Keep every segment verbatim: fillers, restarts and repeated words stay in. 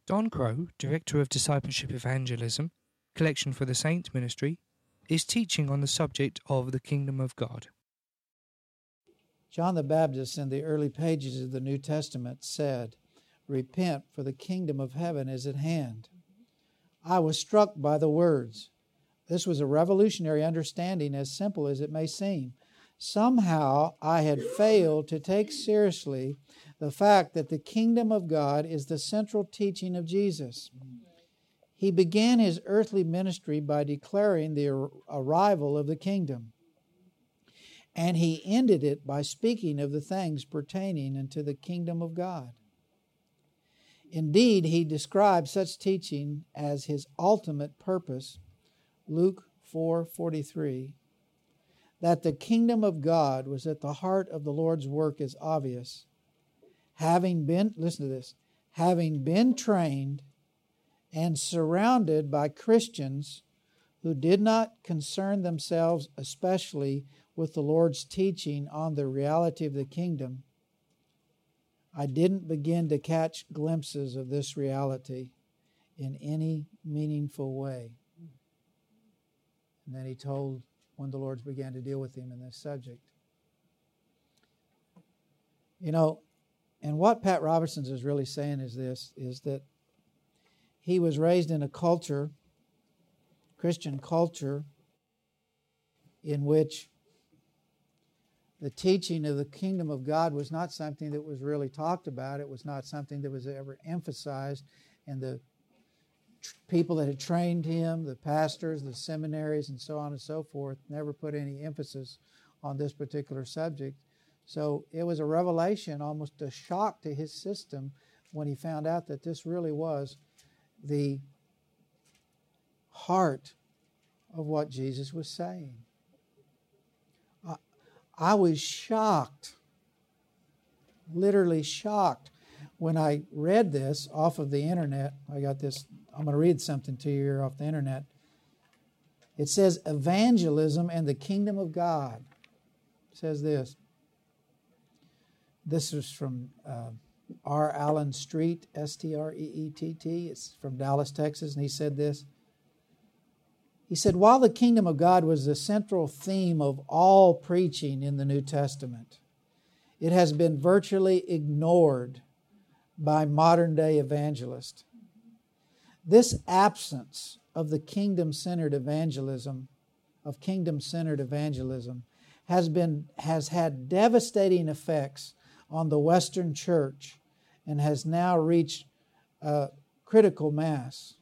Don Crow, Director of Discipleship Evangelism, Collection for the Saints Ministry, is teaching on the subject of the Kingdom of God. John the Baptist in the early pages of the New Testament said, "Repent, for the kingdom of heaven is at hand." I was struck by the words. This was a revolutionary understanding, as simple as it may seem. Somehow I had failed to take seriously the fact that the kingdom of God is the central teaching of Jesus. He began his earthly ministry by declaring the arrival of the kingdom, and he ended it by speaking of the things pertaining unto the kingdom of God. Indeed, he described such teaching as his ultimate purpose. Luke four forty-three. That the kingdom of God was at the heart of the Lord's work is obvious. Having been, listen to this, having been trained and surrounded by Christians who did not concern themselves especially with the Lord's teaching on the reality of the kingdom, I didn't begin to catch glimpses of this reality in any meaningful way. And then he told when the Lord began to deal with him in this subject. You know, and what Pat Robertson is really saying is this, is that he was raised in a culture, Christian culture, in which the teaching of the kingdom of God was not something that was really talked about. It was not something that was ever emphasized. And the tr- people that had trained him, the pastors, the seminaries, and so on and so forth, never put any emphasis on this particular subject. So it was a revelation, almost a shock to his system when he found out that this really was the heart of what Jesus was saying. I, I was shocked, literally shocked, when I read this off of the internet. I got this, I'm going to read something to you here off the internet. It says, evangelism and the kingdom of God. It says this. This is from uh, R. Allen Street, S T R E E T T. It's from Dallas, Texas, and he said this. He said, while the kingdom of God was the central theme of all preaching in the New Testament, it has been virtually ignored by modern-day evangelists. This absence of the kingdom-centered evangelism, of kingdom-centered evangelism, has been has had devastating effects on the Western church and has now reached a critical mass.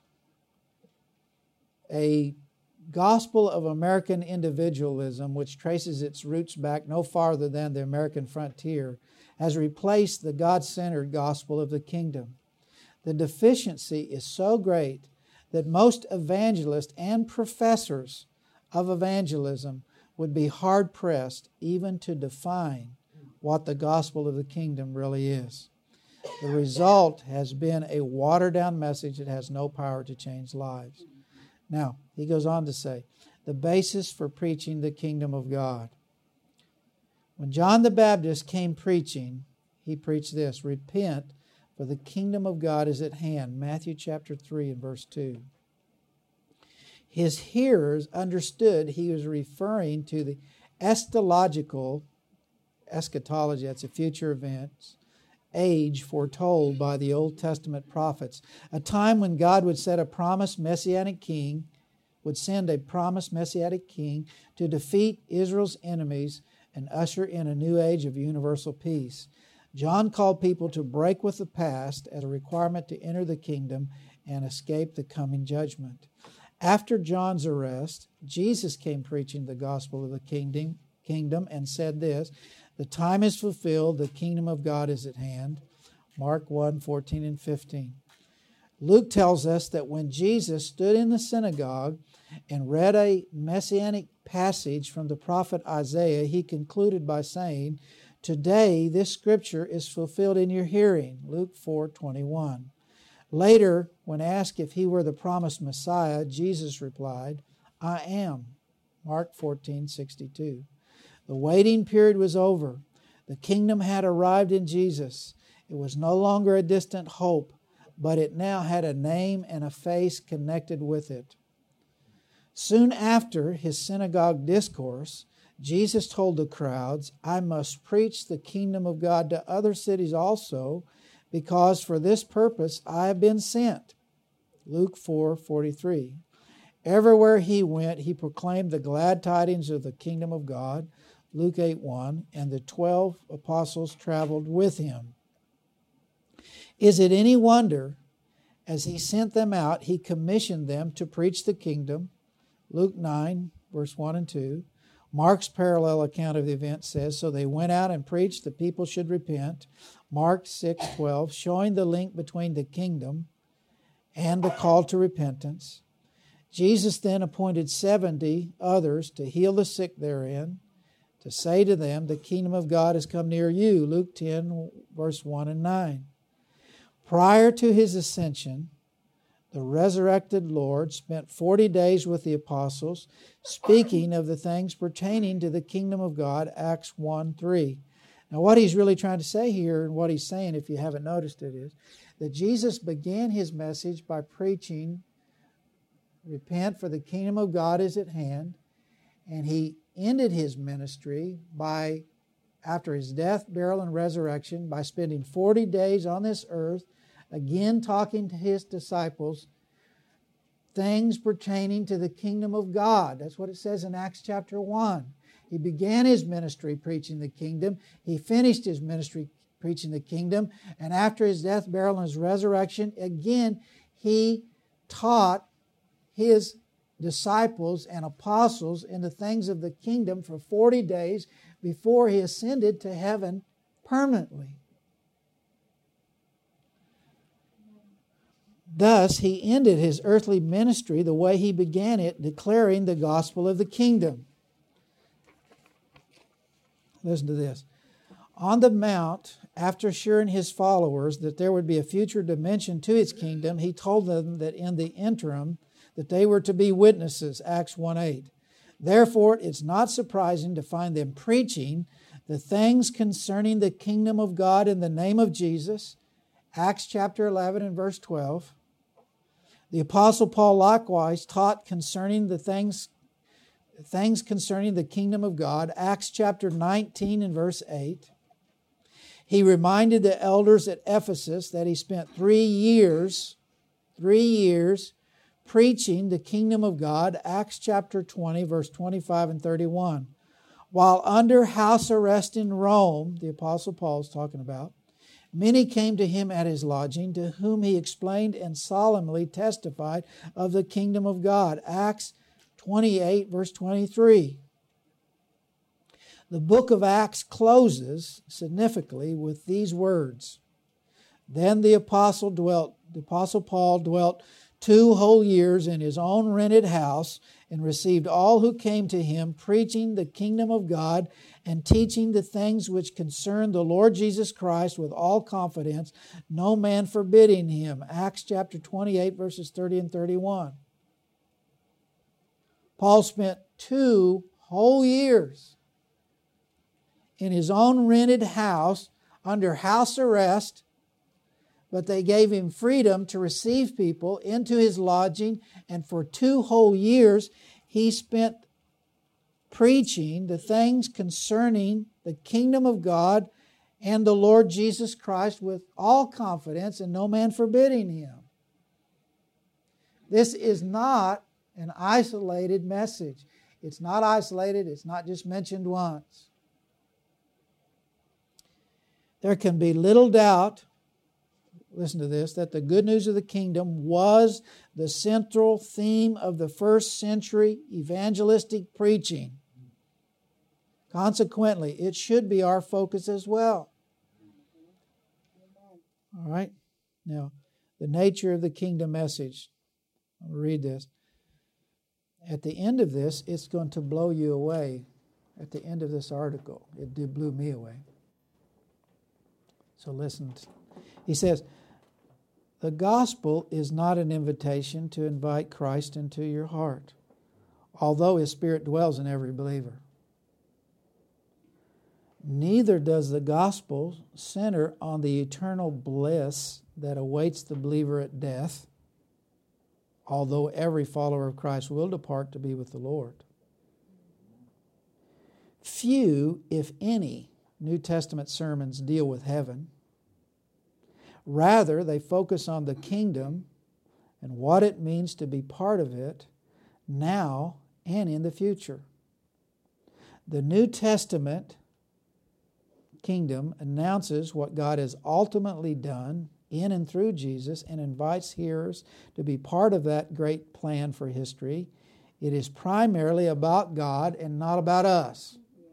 A gospel of American individualism, which traces its roots back no farther than the American frontier, has replaced the God-centered gospel of the kingdom. The deficiency is so great that most evangelists and professors of evangelism would be hard-pressed even to define what the gospel of the kingdom really is. The result has been a watered-down message that has no power to change lives. Now, he goes on to say, the basis for preaching the kingdom of God. When John the Baptist came preaching, he preached this, repent, for the kingdom of God is at hand. Matthew chapter three and verse two. His hearers understood he was referring to the eschatological, eschatology, that's a future event, age foretold by the Old Testament prophets, a time when God would set a promised messianic king, would send a promised messianic king to defeat Israel's enemies and usher in a new age of universal peace. John called people to break with the past as a requirement to enter the kingdom and escape the coming judgment. After John's arrest, Jesus came preaching the gospel of the kingdom, kingdom and said this, the time is fulfilled, the kingdom of God is at hand. Mark one, fourteen and fifteen. Luke tells us that when Jesus stood in the synagogue and read a messianic passage from the prophet Isaiah, he concluded by saying, today this scripture is fulfilled in your hearing. Luke four, twenty-one. Later, when asked if he were the promised Messiah, Jesus replied, I am. Mark fourteen, sixty-two. The waiting period was over. The kingdom had arrived in Jesus. It was no longer a distant hope, but it now had a name and a face connected with it. Soon after his synagogue discourse, Jesus told the crowds, "I must preach the kingdom of God to other cities also, because for this purpose I have been sent." Luke four forty-three. Everywhere he went, he proclaimed the glad tidings of the kingdom of God. Luke eight one. And the twelve apostles traveled with him. Is it any wonder, as he sent them out, he commissioned them to preach the kingdom? Luke nine, verse one and two. Mark's parallel account of the event says, "So they went out and preached the people should repent." Mark six twelve, showing the link between the kingdom and the call to repentance. Jesus then appointed seventy others to heal the sick therein, to say to them, "The kingdom of God has come near you." Luke ten, verse one and nine. Prior to his ascension, the resurrected Lord spent forty days with the apostles, speaking of the things pertaining to the kingdom of God, Acts one three. Now what he's really trying to say here, and what he's saying, if you haven't noticed it, is that Jesus began his message by preaching, "Repent, for the kingdom of God is at hand," and he ended his ministry by, after his death, burial, and resurrection, by spending forty days on this earth, again talking to his disciples things pertaining to the kingdom of God. That's what it says in Acts chapter one. He began his ministry preaching the kingdom. He finished his ministry preaching the kingdom. And after his death, burial, and his resurrection, again, he taught his disciples and apostles in the things of the kingdom for forty days before he ascended to heaven permanently. Thus, he ended his earthly ministry the way he began it, declaring the gospel of the kingdom. Listen to this. On the Mount, after assuring his followers that there would be a future dimension to his kingdom, he told them that in the interim, that they were to be witnesses, Acts one eight. Therefore, it's not surprising to find them preaching the things concerning the kingdom of God in the name of Jesus, Acts chapter eleven and verse twelve. The Apostle Paul likewise taught concerning the things, things concerning the kingdom of God, Acts chapter nineteen and verse eight. He reminded the elders at Ephesus that he spent three years, three years preaching the kingdom of God, Acts chapter twenty, verse twenty-five and thirty-one. While under house arrest in Rome, the Apostle Paul is talking about, many came to him at his lodging, to whom he explained and solemnly testified of the kingdom of God. Acts twenty-eight, verse twenty-three. The book of Acts closes significantly with these words. Then the apostle dwelt, the apostle Paul dwelt two whole years in his own rented house and received all who came to him, preaching the kingdom of God and teaching the things which concern the Lord Jesus Christ with all confidence, no man forbidding him. Acts chapter twenty-eight, verses thirty and thirty-one. Paul spent two whole years in his own rented house under house arrest, but they gave him freedom to receive people into his lodging, and for two whole years he spent preaching the things concerning the kingdom of God and the Lord Jesus Christ with all confidence, and no man forbidding him. This is not an isolated message. It's not isolated. It's not just mentioned once. There can be little doubt, listen to this, that the good news of the kingdom was the central theme of the first century evangelistic preaching. Consequently, it should be our focus as well. All right? Now, the nature of the kingdom message. I'll read this. At the end of this, it's going to blow you away. At the end of this article, it did blew me away. So listen. He says, the gospel is not an invitation to invite Christ into your heart, although His Spirit dwells in every believer. Neither does the gospel center on the eternal bliss that awaits the believer at death, although every follower of Christ will depart to be with the Lord. Few, if any, New Testament sermons deal with heaven. Rather, they focus on the kingdom and what it means to be part of it now and in the future. The New Testament kingdom announces what God has ultimately done in and through Jesus and invites hearers to be part of that great plan for history. It is primarily about God and not about us.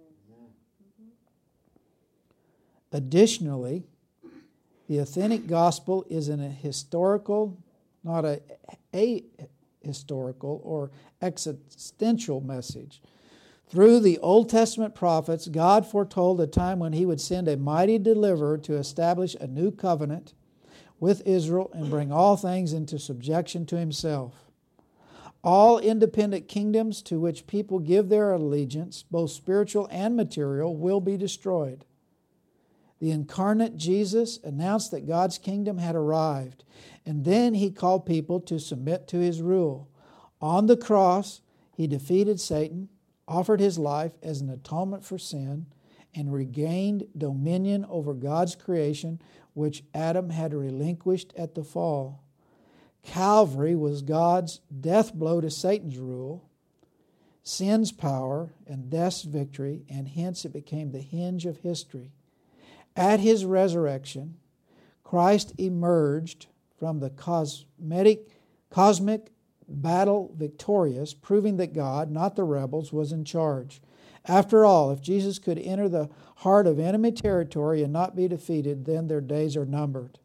Additionally, the authentic gospel is an historical, not a, a historical or existential message. Through the Old Testament prophets, God foretold a time when He would send a mighty deliverer to establish a new covenant with Israel and bring all things into subjection to Himself. All independent kingdoms to which people give their allegiance, both spiritual and material, will be destroyed. The incarnate Jesus announced that God's kingdom had arrived, and then He called people to submit to His rule. On the cross, He defeated Satan, offered His life as an atonement for sin, and regained dominion over God's creation, which Adam had relinquished at the fall. Calvary was God's death blow to Satan's rule, sin's power, and death's victory, and hence it became the hinge of history. At His resurrection, Christ emerged from the cosmetic, cosmic battle victorious, proving that God, not the rebels, was in charge. After all, if Jesus could enter the heart of enemy territory and not be defeated, then their days are numbered.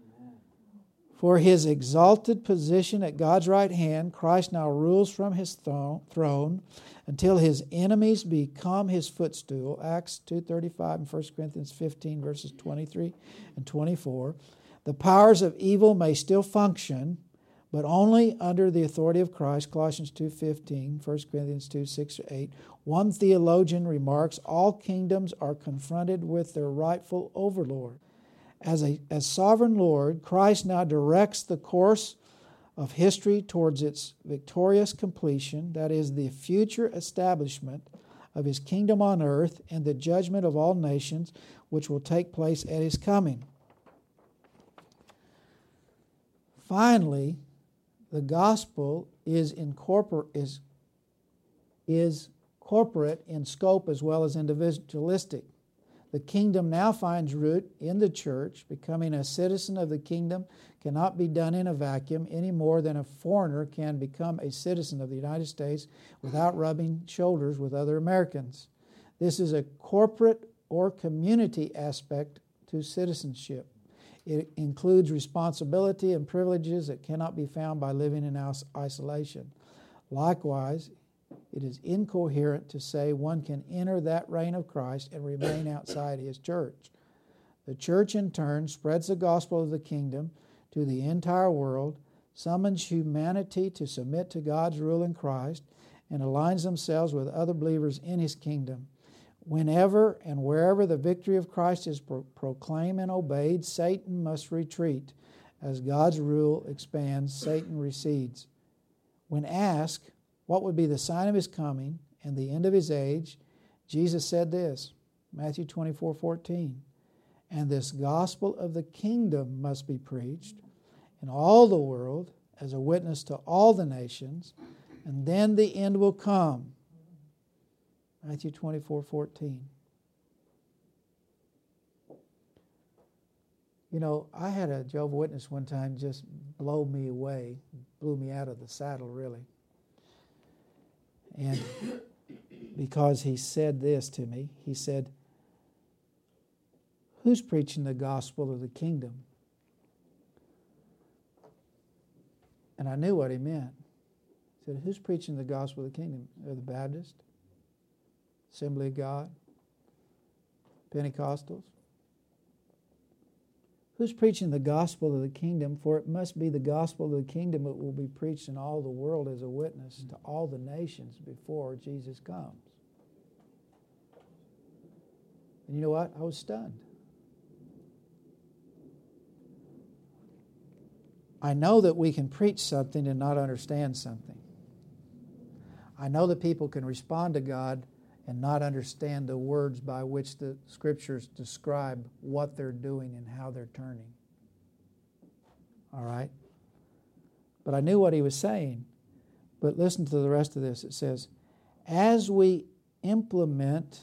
For His exalted position at God's right hand, Christ now rules from His throne until His enemies become His footstool. Acts two thirty-five and First Corinthians fifteen, verses twenty-three and twenty-four. The powers of evil may still function, but only under the authority of Christ. Colossians two fifteen, First Corinthians two six to eight. One theologian remarks, all kingdoms are confronted with their rightful overlord. As a as sovereign Lord, Christ now directs the course of history towards its victorious completion, that is, the future establishment of His kingdom on earth and the judgment of all nations, which will take place at His coming. Finally, the gospel is, incorpor- is, is corporate in scope as well as individualistic. The kingdom now finds root in the church. Becoming a citizen of the kingdom cannot be done in a vacuum any more than a foreigner can become a citizen of the United States without rubbing shoulders with other Americans. This is a corporate or community aspect to citizenship. It includes responsibility and privileges that cannot be found by living in isolation. Likewise, it is incoherent to say one can enter that reign of Christ and remain outside His church. The church, in turn, spreads the gospel of the kingdom to the entire world, summons humanity to submit to God's rule in Christ, and aligns themselves with other believers in His kingdom. Whenever and wherever the victory of Christ is pro- proclaimed and obeyed, Satan must retreat. As God's rule expands, Satan recedes. When asked what would be the sign of His coming and the end of His age, Jesus said this, Matthew twenty-four fourteen, and this gospel of the kingdom must be preached in all the world as a witness to all the nations, and then the end will come. Matthew twenty-four fourteen. You know, I had a Jehovah's Witness one time just blow me away, blew me out of the saddle, really. And because he said this to me, he said, who's preaching the gospel of the kingdom? And I knew what he meant. He said, who's preaching the gospel of the kingdom? Are the Baptists? Assembly of God? Pentecostals? Who's preaching the gospel of the kingdom? For it must be the gospel of the kingdom that will be preached in all the world as a witness to all the nations before Jesus comes. And you know what? I was stunned. I know that we can preach something and not understand something. I know that people can respond to God and not understand the words by which the Scriptures describe what they're doing and how they're turning. All right? But I knew what he was saying. But listen to the rest of this. It says, as we implement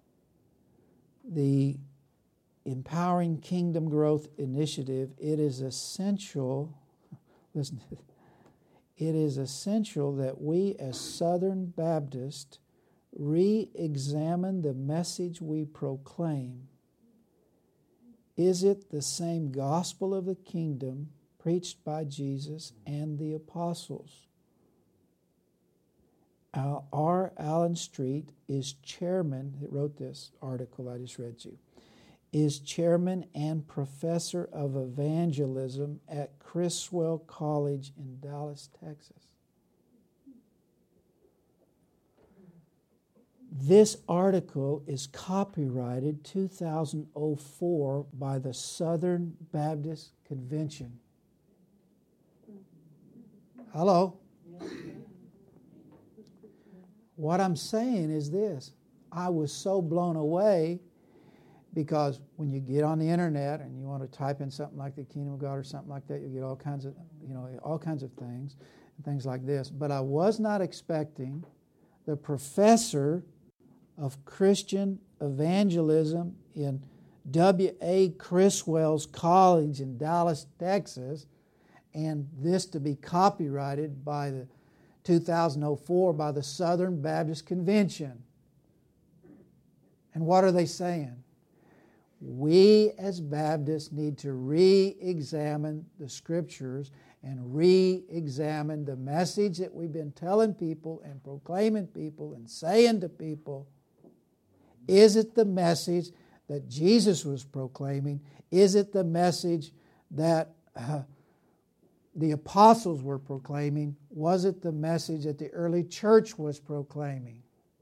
the Empowering Kingdom Growth Initiative, it is essential, listen to this, it is essential that we as Southern Baptists re-examine the message we proclaim. Is it the same gospel of the kingdom preached by Jesus and the apostles? R. Allen Street is chairman, he wrote this article I just read you, is chairman and professor of evangelism at Criswell College in Dallas, Texas. This article is copyrighted two thousand four by the Southern Baptist Convention. Hello? What I'm saying is this. I was so blown away because when you get on the internet and you want to type in something like the Kingdom of God or something like that, you get all kinds of, you know, all kinds of things and things like this. But I was not expecting the professor of Christian evangelism in W A Criswell's College in Dallas, Texas, and this to be copyrighted by the two thousand four by the Southern Baptist Convention. And what are they saying? We as Baptists need to re-examine the Scriptures and re-examine the message that we've been telling people and proclaiming people and saying to people. Is it the message that Jesus was proclaiming? Is it the message that uh, the apostles were proclaiming? Was it the message that the early church was proclaiming?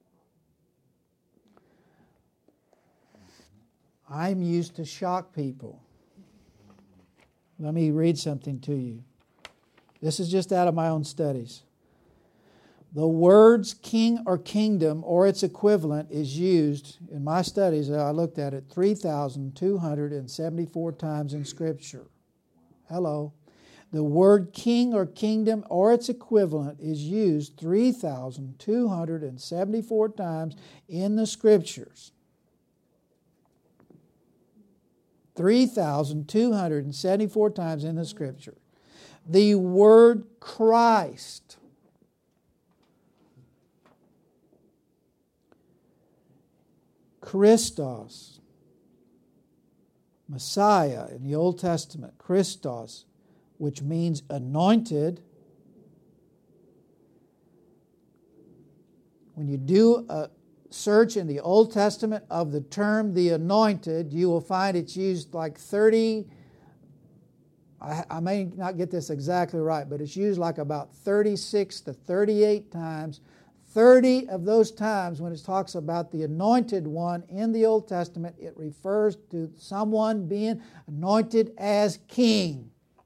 I'm used to shock people. Let me read something to you. This is just out of my own studies. The words king or kingdom or its equivalent is used, in my studies, I looked at it, three thousand two hundred seventy-four times in Scripture. Hello. The word king or kingdom or its equivalent is used three thousand two hundred seventy-four times in the Scriptures. three thousand two hundred seventy-four times in the Scripture. The word Christ, Christos, Messiah in the Old Testament, Christos, which means anointed. When you do a search in the Old Testament of the term the anointed, you will find it's used like thirty, I, I may not get this exactly right, but it's used like about thirty-six to thirty-eight times. thirty of those times when it talks about the anointed one in the Old Testament, it refers to someone being anointed as king.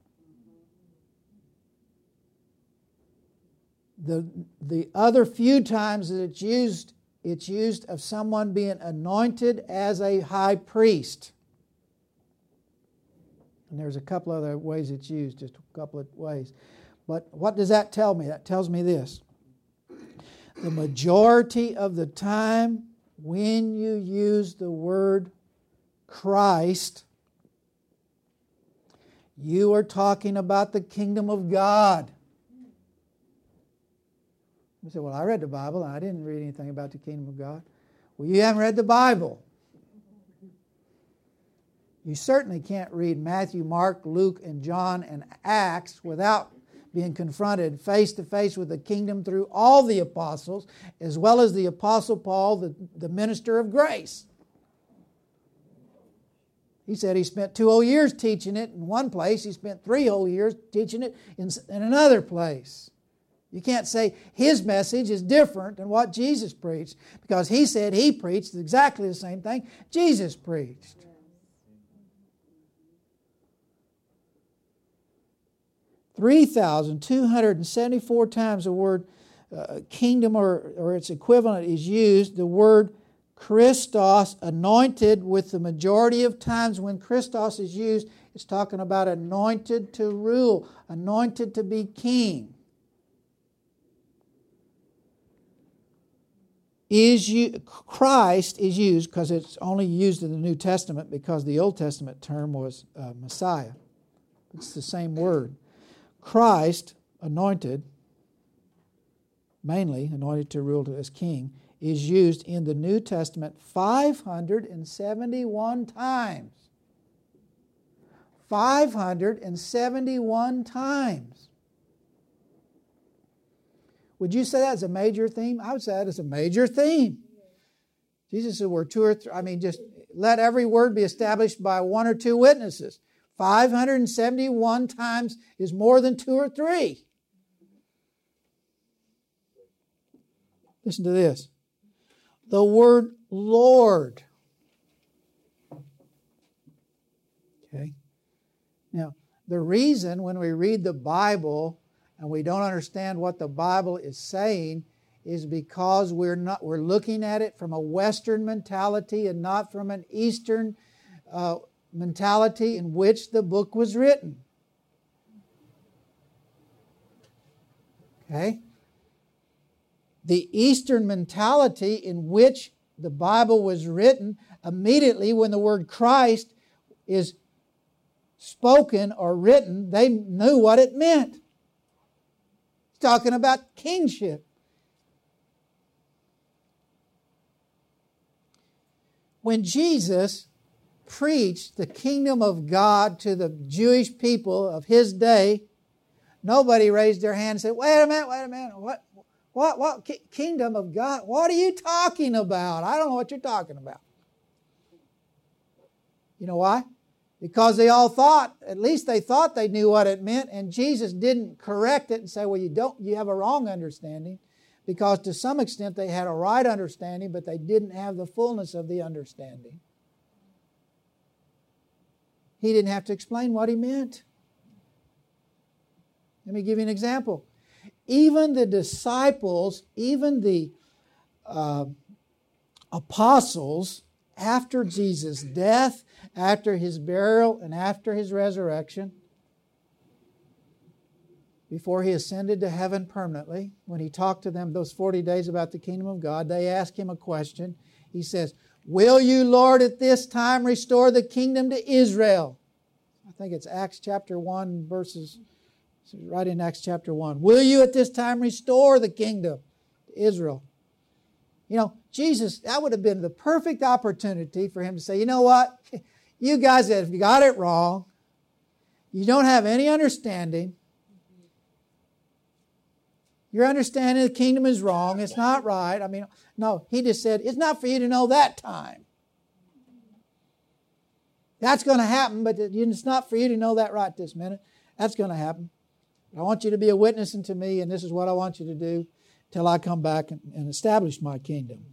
The, the other few times that it's used, it's used of someone being anointed as a high priest. And there's a couple other ways it's used, just a couple of ways. But what does that tell me? That tells me this. The majority of the time when you use the word Christ, you are talking about the kingdom of God. You say, well, I read the Bible and I didn't read anything about the kingdom of God. Well, you haven't read the Bible. You certainly can't read Matthew, Mark, Luke, and John, and Acts without being confronted face to face with the kingdom through all the apostles, as well as the Apostle Paul, the, the minister of grace. He said he spent two whole years teaching it in one place. He spent three whole years teaching it in, in another place. You can't say his message is different than what Jesus preached, because he said he preached exactly the same thing Jesus preached. three thousand two hundred seventy-four times the word uh, kingdom or, or its equivalent is used. The word Christos, anointed, with the majority of times when Christos is used, it's talking about anointed to rule, anointed to be king. Is you, Christ is used because it's only used in the New Testament because the Old Testament term was uh, Messiah. It's the same word. Christ, anointed, mainly anointed to rule as king, is used in the New Testament five hundred seventy-one times. five hundred seventy-one times. Would you say that is a major theme? I would say that is a major theme. Jesus said we're two or three, I mean, just let every word be established by one or two witnesses. five hundred seventy-one times is more than two or three. Listen to this. The word Lord. Okay. Now, the reason when we read the Bible and we don't understand what the Bible is saying is because we're not we're looking at it from a Western mentality and not from an Eastern uh, mentality in which the book was written. Okay? The Eastern mentality in which the Bible was written, immediately when the word Christ is spoken or written, they knew what it meant. It's talking about kingship. When Jesus preached the kingdom of God to the Jewish people of his day, nobody raised their hand and said, wait a minute, wait a minute, what, what, what, kingdom of God? What are you talking about? I don't know what you're talking about. You know why? Because they all thought, at least they thought they knew what it meant, and Jesus didn't correct it and say, well, you don't, you have a wrong understanding, because to some extent they had a right understanding, but they didn't have the fullness of the understanding. He didn't have to explain what he meant. Let me give you an example. Even the disciples, even the uh, apostles, after Jesus' death, after his burial, and after his resurrection, before he ascended to heaven permanently, when he talked to them those forty days about the kingdom of God, they asked him a question. He says, will you, Lord, at this time restore the kingdom to Israel? I think it's Acts chapter one, verses, right in Acts chapter one. Will you at this time restore the kingdom to Israel? You know, Jesus, that would have been the perfect opportunity for him to say, you know what? You guys have got it wrong. You don't have any understanding. Your understanding of the kingdom is wrong. It's not right. I mean, no, he just said, it's not for you to know that time. That's going to happen, but it's not for you to know that right this minute. That's going to happen. I want you to be a witness unto me, and this is what I want you to do till I come back and, and establish my kingdom.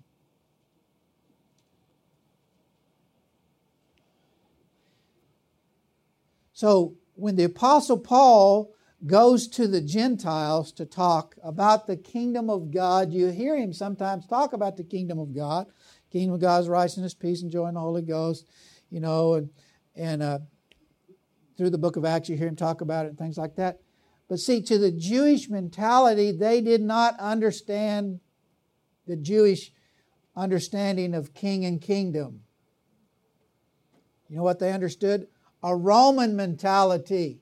So when the Apostle Paul goes to the Gentiles to talk about the kingdom of God, you hear him sometimes talk about the kingdom of God. Kingdom of God is righteousness, peace, and joy in the Holy Ghost. You know, and, and uh, through the book of Acts you hear him talk about it and things like that. But see, to the Jewish mentality, they did not understand the Jewish understanding of king and kingdom. You know what they understood? A Roman mentality.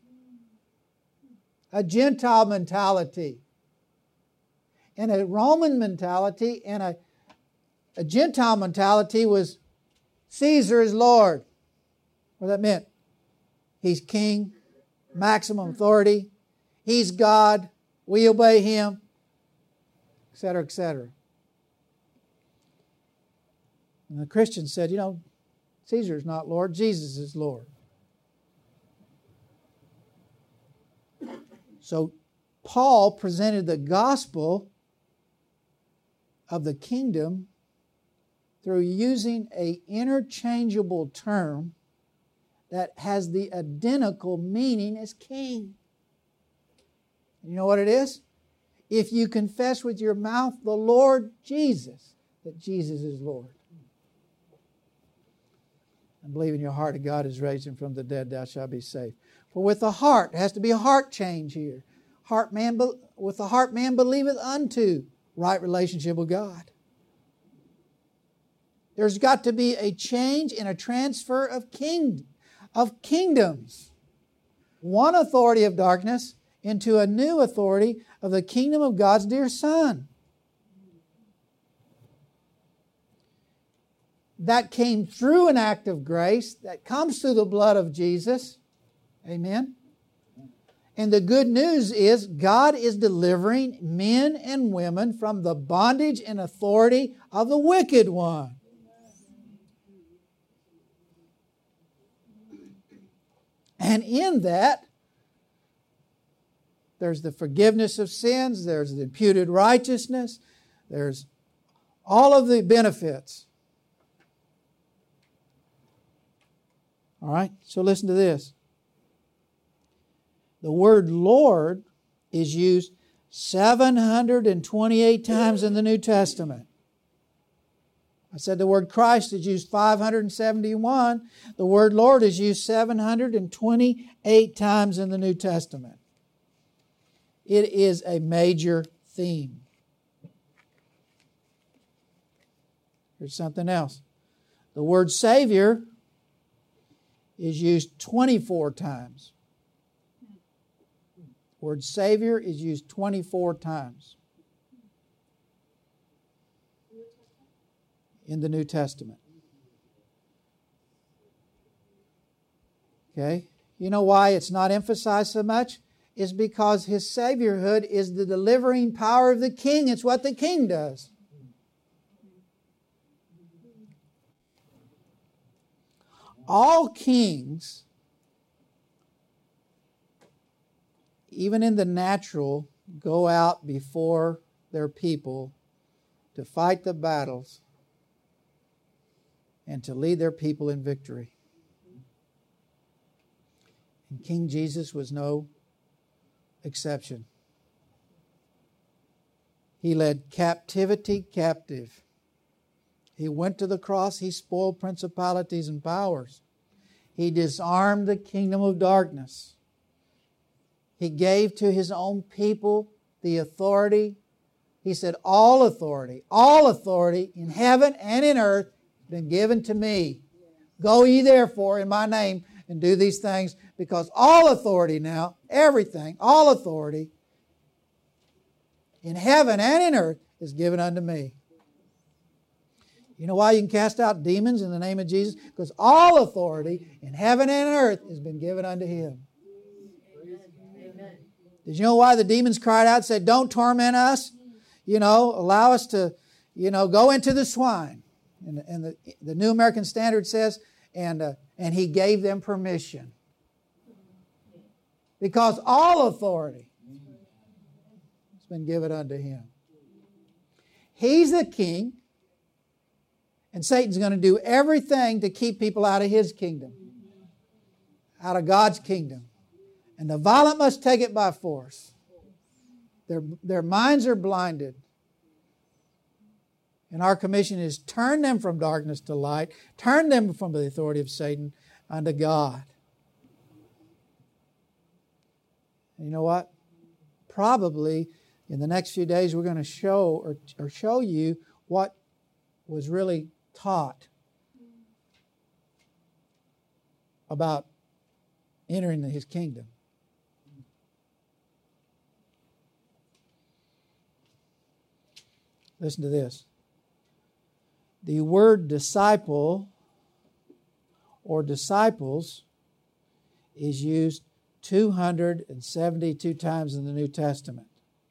A Gentile mentality. And a Roman mentality and a, a Gentile mentality was Caesar is Lord. What that meant? He's king, maximum authority. He's God. We obey him, et cetera, et cetera. And the Christians said, you know, Caesar is not Lord. Jesus is Lord. So Paul presented the gospel of the kingdom through using an interchangeable term that has the identical meaning as king. You know what it is? If you confess with your mouth the Lord Jesus, that Jesus is Lord, and believe in your heart that God has raised Him from the dead, thou shalt be saved. For with the heart, there has to be a heart change here. Heart man, with the heart man believeth unto right relationship with God. There's got to be a change and a transfer of king, of kingdoms. One authority of darkness into a new authority of the kingdom of God's dear Son. That came through an act of grace, that comes through the blood of Jesus. Amen. And the good news is God is delivering men and women from the bondage and authority of the wicked one. And in that, there's the forgiveness of sins, there's the imputed righteousness, there's all of the benefits. All right, so listen to this. The word Lord is used seven hundred twenty-eight times in the New Testament. I said the word Christ is used five hundred seventy-one. The word Lord is used seven hundred twenty-eight times in the New Testament. It is a major theme. Here's something else. The word Savior is used twenty-four times. The word Savior is used twenty-four times in the New Testament. Okay? You know why it's not emphasized so much? It's because His Saviorhood is the delivering power of the King. It's what the King does. All kings, even in the natural, go out before their people to fight the battles and to lead their people in victory. And King Jesus was no exception. He led captivity captive. He went to the cross. He spoiled principalities and powers. He disarmed the kingdom of darkness. He gave to His own people the authority. He said, all authority, all authority in heaven and in earth has been given to me. Go ye therefore in my name and do these things, because all authority now, everything, all authority in heaven and in earth is given unto me. You know why you can cast out demons in the name of Jesus? Because all authority in heaven and earth has been given unto Him. Amen. Did you know why the demons cried out and said, don't torment us? You know, allow us to, you know, go into the swine. And, and the, the New American Standard says, and, uh, and He gave them permission. Because all authority has been given unto Him. He's the King. And Satan's going to do everything to keep people out of his kingdom, out of God's kingdom. And the violent must take it by force. Their, their minds are blinded. And our commission is turn them from darkness to light, turn them from the authority of Satan unto God. And you know what? Probably in the next few days we're going to show or, or show you what was really taught about entering His kingdom. Listen to this. The word disciple or disciples is used two hundred seventy-two times in the New Testament.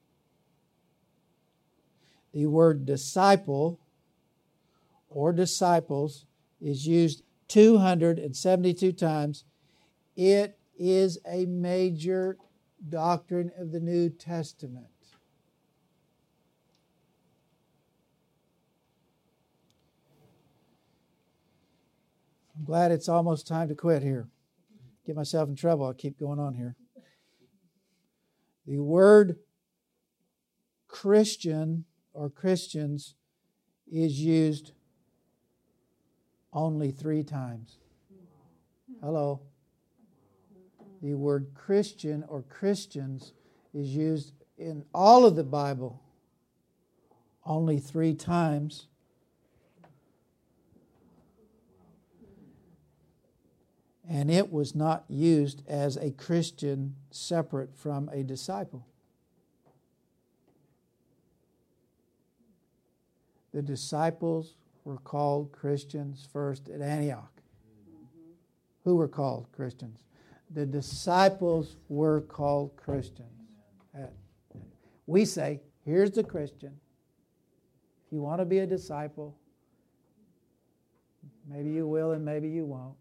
The word disciple or disciples is used two hundred seventy-two times. It is a major doctrine of the New Testament. I'm glad it's almost time to quit here. Get myself in trouble. I'll keep going on here. The word Christian or Christians is used only three times. Hello. The word Christian or Christians is used in all of the Bible only three times. And it was not used as a Christian separate from a disciple. The disciples were called Christians first at Antioch. Who were called Christians? The disciples were called Christians. We say, here's the Christian. If you want to be a disciple, maybe you will and maybe you won't.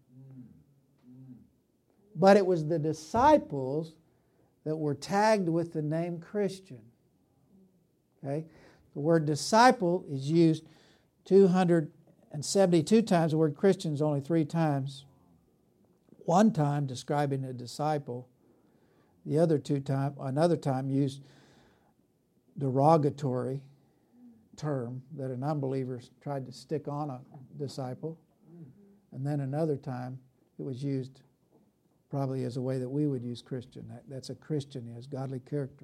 But it was the disciples that were tagged with the name Christian. Okay? The word disciple is used two hundred seventy-two times. The word Christian is only three times. One time describing a disciple. The other two time, another time used derogatory term that an unbeliever tried to stick on a disciple. And then another time it was used probably as a way that we would use Christian. That, that's a Christian, he has godly character.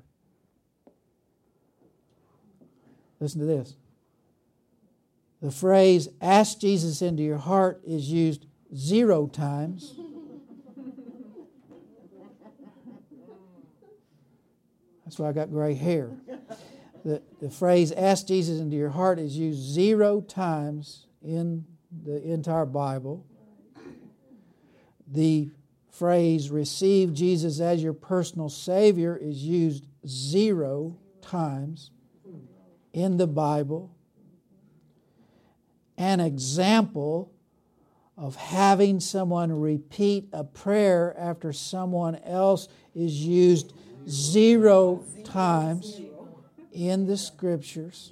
Listen to this. The phrase, ask Jesus into your heart, is used zero times. That's why I got gray hair. The, the phrase, ask Jesus into your heart, is used zero times in the entire Bible. The phrase, receive Jesus as your personal Savior, is used zero times in the Bible. An example of having someone repeat a prayer after someone else is used zero times in the Scriptures.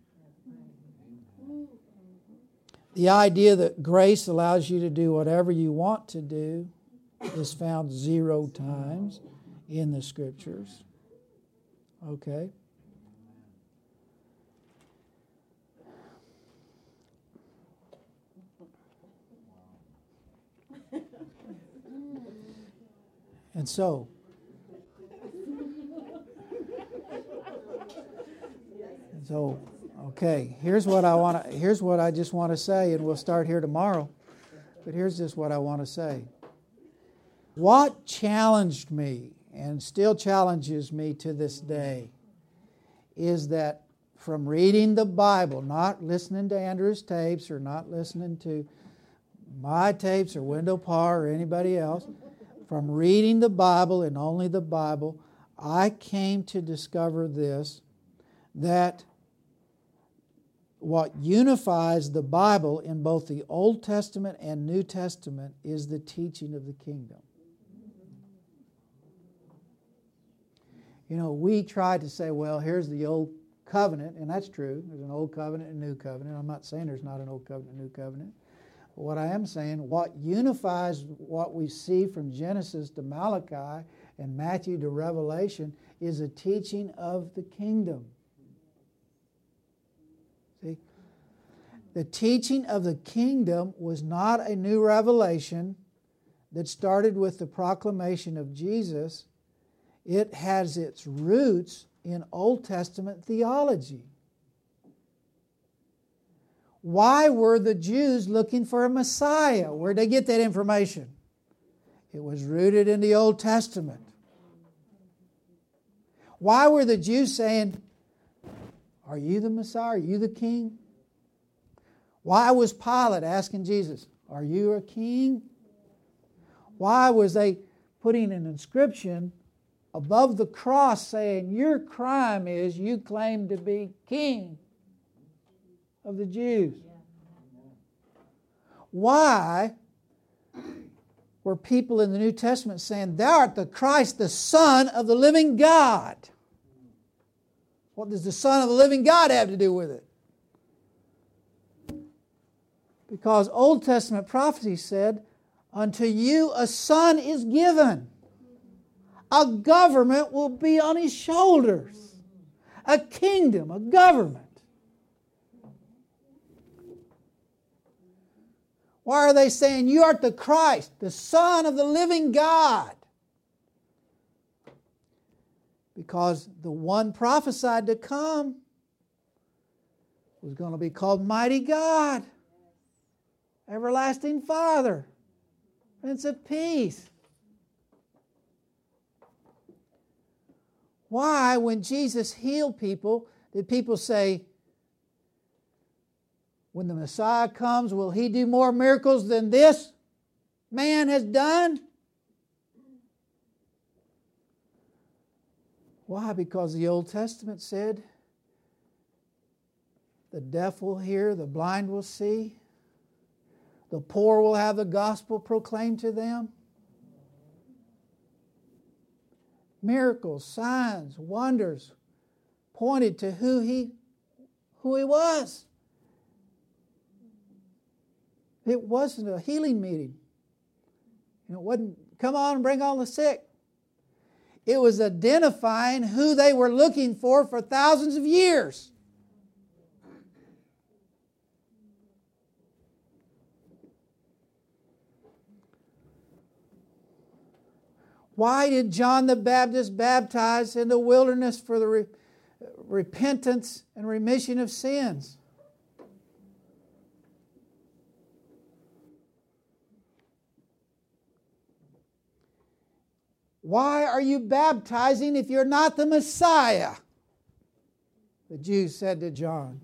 The idea that grace allows you to do whatever you want to do is found zero times in the Scriptures. Okay? And so, and so, okay, here's what I want to, here's what I just want to say, and we'll start here tomorrow. But here's just what I want to say. What challenged me, and still challenges me to this day, is that from reading the Bible, not listening to Andrew's tapes or not listening to my tapes or Wendell Parr or anybody else, from reading the Bible and only the Bible, I came to discover this, that what unifies the Bible in both the Old Testament and New Testament is the teaching of the kingdom. You know, we try to say, well, here's the Old Covenant, and that's true. There's an Old Covenant and a New Covenant. I'm not saying there's not an Old Covenant and a New Covenant. But what I am saying, what unifies what we see from Genesis to Malachi and Matthew to Revelation is a teaching of the kingdom. See? The teaching of the kingdom was not a new revelation that started with the proclamation of Jesus. It has its roots in Old Testament theology. Why were the Jews looking for a Messiah? Where did they get that information? It was rooted in the Old Testament. Why were the Jews saying, are you the Messiah? Are you the king? Why was Pilate asking Jesus, are you a king? Why was they putting an inscription above the cross saying, your crime is you claim to be king of the Jews? Why were people in the New Testament saying, thou art the Christ, the Son of the living God? What does the Son of the living God have to do with it? Because Old Testament prophecy said, unto you a son is given. A government will be on his shoulders. A kingdom, a government. Why are they saying, you art the Christ, the Son of the living God? Because the one prophesied to come was going to be called Mighty God, Everlasting Father, Prince of Peace. Why, when Jesus healed people, did people say, when the Messiah comes, will he do more miracles than this man has done? Why? Because the Old Testament said, the deaf will hear, the blind will see, the poor will have the gospel proclaimed to them. Miracles, signs, wonders pointed to who he, who he was. It wasn't a healing meeting. And it wasn't, come on and bring all the sick. It was identifying who they were looking for for thousands of years. Why did John the Baptist baptize in the wilderness for the re- repentance and remission of sins? Why are you baptizing if you're not the Messiah? The Jews said to John.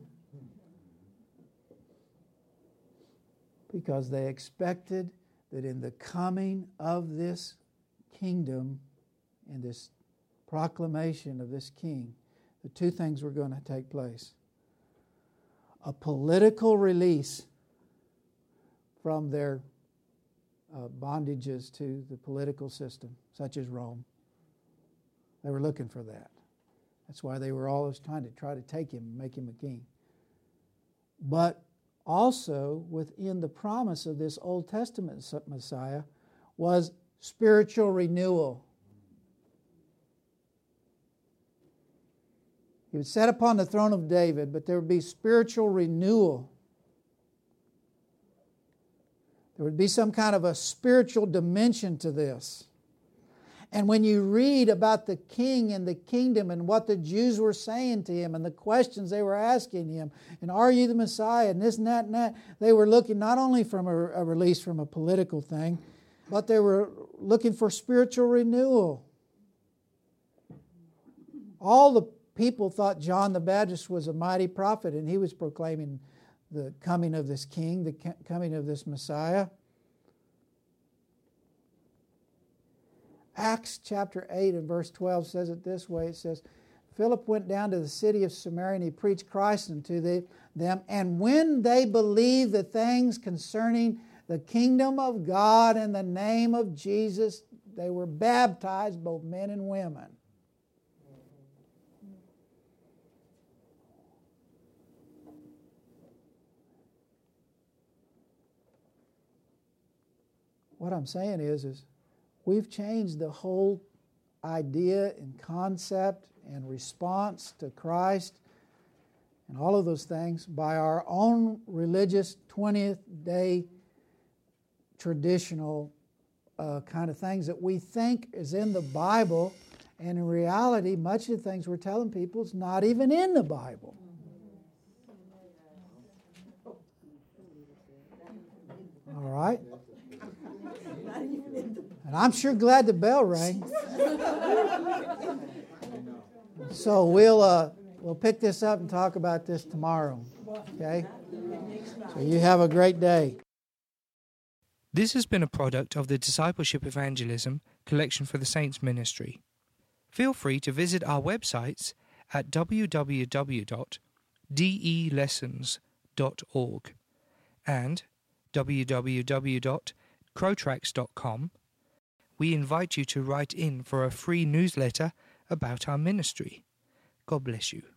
Because they expected that in the coming of this kingdom and this proclamation of this king, the two things were going to take place. A political release from their uh, bondages to the political system, such as Rome. They were looking for that. That's why they were always trying to try to take him and make him a king. But also within the promise of this Old Testament Messiah was spiritual renewal. He would sit upon the throne of David, but there would be spiritual renewal. There would be some kind of a spiritual dimension to this. And when you read about the king and the kingdom and what the Jews were saying to him and the questions they were asking him, and are you the Messiah, and this and that and that, they were looking not only from a, a release from a political thing, but they were looking for spiritual renewal. All the people thought John the Baptist was a mighty prophet, and he was proclaiming the coming of this king, the coming of this Messiah. Acts chapter eight and verse twelve says it this way. It says, Philip went down to the city of Samaria and he preached Christ unto them. And when they believed the things concerning the kingdom of God and the name of Jesus, they were baptized, both men and women. What I'm saying is, is we've changed the whole idea and concept and response to Christ and all of those things by our own religious twentieth day traditional uh, kind of things that we think is in the Bible, and in reality, much of the things we're telling people is not even in the Bible. All right? And I'm sure glad the bell rang. So we'll uh, we'll pick this up and talk about this tomorrow. Okay? So you have a great day. This has been a product of the Discipleship Evangelism Collection for the Saints Ministry. Feel free to visit our websites at w w w dot d e lessons dot org and w w w dot crotrax dot com. We invite you to write in for a free newsletter about our ministry. God bless you.